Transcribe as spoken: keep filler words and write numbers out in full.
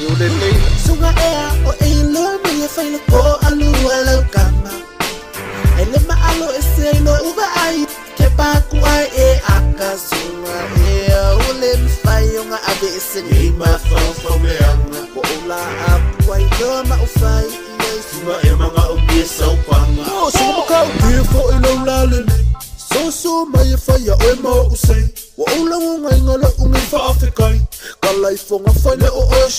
ulele Sunga ea o eilo me faile ko alu ala kama Ele ma alo eselo uba ai ke pa ku ai e aka sunga ea ule mfayo nga abe eseni Ima fau meanga Ko ula apu ai do ma ufai Sunga e manga umbie sau panga Oh sunga maka umbie fo ilo lalene So so mai faya o mo usai Wa ula ngai ngala ungi fa afikai Kalai fonga fane o o